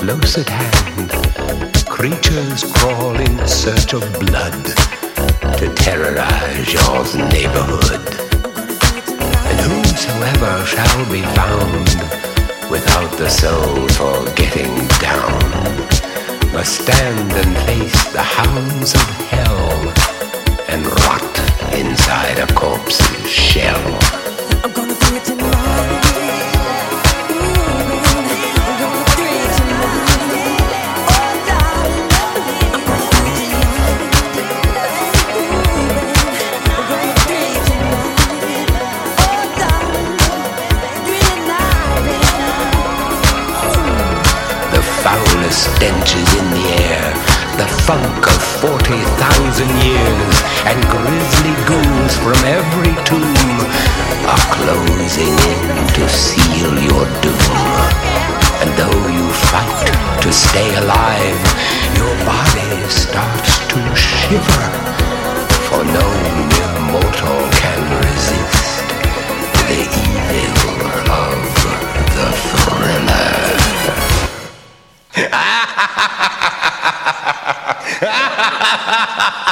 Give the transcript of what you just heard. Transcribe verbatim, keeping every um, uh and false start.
close at hand, creatures crawl in search of blood to terrorize your neighborhood. And whosoever shall be found without the soul for getting down must stand and face the hounds of hell and rot inside a corpse's shell. I'm gonna do it tonight. Stench is in the air, the funk of forty thousand years, and grisly ghouls from every tomb are closing in to seal your doom. And though you fight to stay alive, your body starts to shiver, for no mere mortal can resist the evil of the thriller. Ha ha ha ha ha ha!